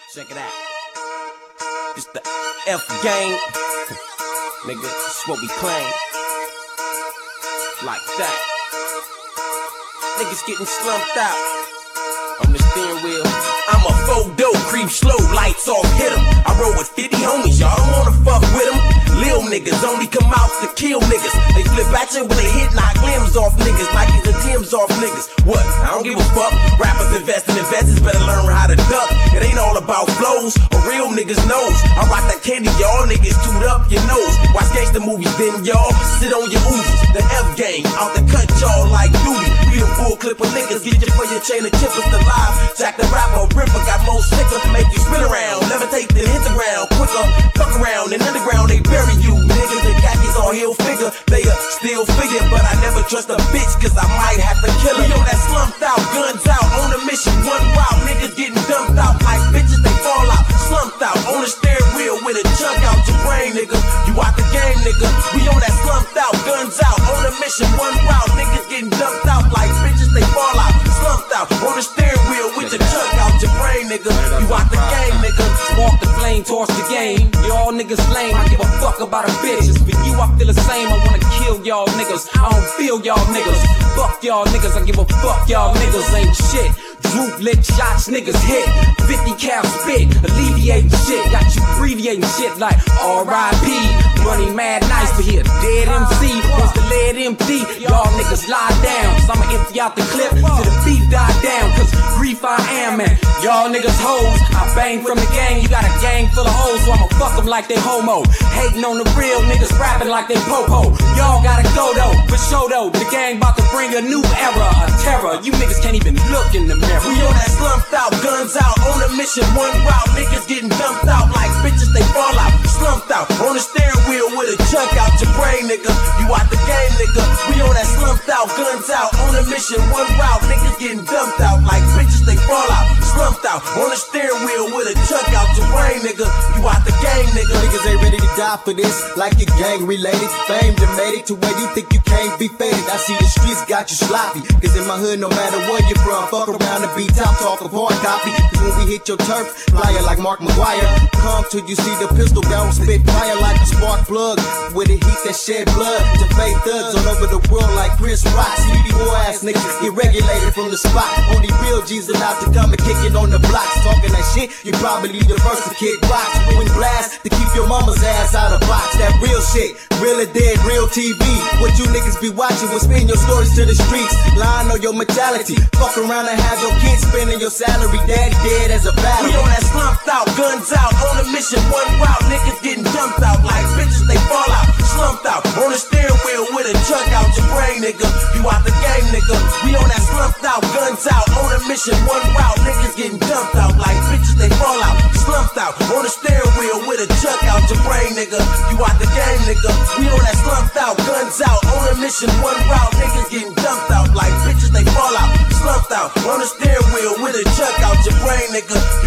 Check it out. It's the F gang. Nigga, this is what we claim. Like that. Niggas getting slumped out on the steering wheel. I'm a photo, creep slow, lights off, hit 'em. I roll with 50 homies, y'all don't wanna fuck with 'em. Lil niggas only come out to kill niggas. They flip at you when they hit, knock limbs off niggas, Nikes and Timbs off niggas. What? I don't give a fuck. Rappers invest in investors, better learn how to duck. It ain't all about flows, or real niggas knows. I rock that candy, y'all niggas toot up your nose. Watch gangsta movies, then y'all sit on your oozes. The F gang, out to cut y'all like duty. We a full clip of niggas, get you for your chain of chippers to live. Jack the rapper, ripper, got more sticker to make you spin around. Levitate then hit the ground, quicker, fuck around. In underground, they bury you. Niggas and khakis on heel figure, they a still figure. But I never trust a bitch, cause I might have to kill her. We on that slumped out, guns out, on a mission, one route. Niggas getting dumped out like bitches, they fall out. Slumped out, on the steering wheel with a chunk out your brain, nigga. You out the game, nigga. We on that slumped out, guns out, on a mission, one route. Niggas getting dumped out like bitches, they fall out. Slumped out, on the steering wheel with a chunk out your brain, nigga. You out the game, nigga. Spark the flame, torch the game. Y'all niggas lame, I give a fuck about a bitch. For you, I feel the same. I wanna kill y'all niggas. I don't feel y'all niggas. Fuck y'all niggas, I give a fuck y'all niggas ain't shit. Droop lick shots, niggas hit. 50 cal spit, alleviating shit. Got you abbreviating shit like R.I.P. Money mad nice, but he a dead MC. Once the lead empty, y'all niggas lie down. So I'ma empty out the clip till the beat die down. Cause grief I am, man. Y'all niggas hoes, I bang from the gang. You got a gang full of hoes, so I'ma fuck them like they homo. Hating on the real niggas, rapping like they po-po. Y'all gotta go though, for sure though. The gang about to bring a new era, a terror. You niggas can't even look in the mirror. We on that slumped out, guns out, on a mission, one route. Niggas getting dumped out like bitches, they fall out. Slumped out, on the steering wheel with a chunk out your brain, nigga. You out the game, nigga. We on that slumped out, guns out, on a mission, one route. Niggas getting dumped out like bitches, they fall out. Slumped out, on the steering wheel with a chunk out your brain, nigga. You out the game, nigga. Niggas ain't ready to die for this, like you're gang related. Fame to made it to where you think you can't be faded. I see the streets got you sloppy, cause in my hood, no matter where you're from, fuck around and be top talk of hard copy. Cause when we hit your turf, flyer like Mark McGuire. Come till you see the pistol barrel spit fire like a spark plug. With a heat that shed blood to fake thugs all over the world like Chris Rock. See these poor ass niggas get regulated from the spot. Only real G's allowed to come and kick it on the blocks. Talking that shit, you probably the first to kick rocks. Wing blast to keep your mama's ass out of box. That real shit, real or dead, real TV. What you niggas be watching will spin your stories to the streets. Lying on your mentality, fuck around and have your kids spending your salary. Daddy dead as a battle. We on that slumped out, guns out, on a mission, one route. Niggas getting dumped out like bitches, they fall out. Slumped out, on the steering wheel with a chunk out your brain, nigga. You out the game, nigga. We on that slumped out, guns out, on a mission, one route. Niggas getting dumped out like bitches, they fall out. Slumped out, on the steering wheel with a chunk out your brain, nigga. You out the game, nigga. We on that slumped out, guns out, on a mission, one route. Niggas getting dumped out like bitches, they fall out. Slumped out, on the steering wheel with a chunk out your brain, nigga.